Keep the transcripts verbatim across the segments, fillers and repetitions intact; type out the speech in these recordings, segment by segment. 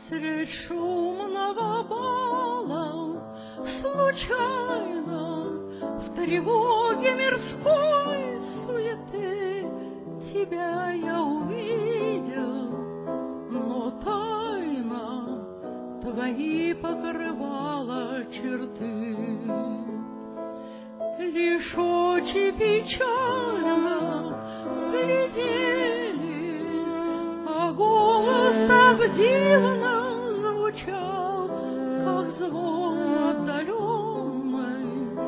Средь шумного бала случайно в тревоге мирской суеты тебя я увидел, но тайна твои покрывала черты. Лишь очи печально глядели, а голос так дивно звучал, как звон отдаленный,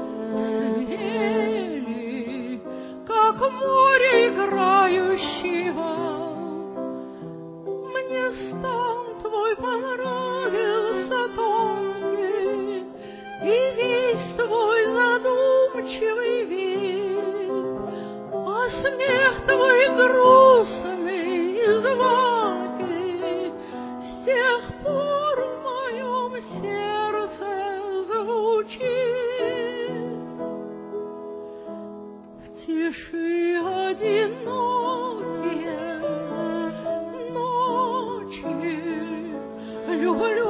свирели, как море играющий вал. Мне стан твой понравился тонкий, и весь твой задумчивый вид, а смех твой грустный и звонкий с тех пор в моем сердце звучит. В тиши одинокие ночи люблю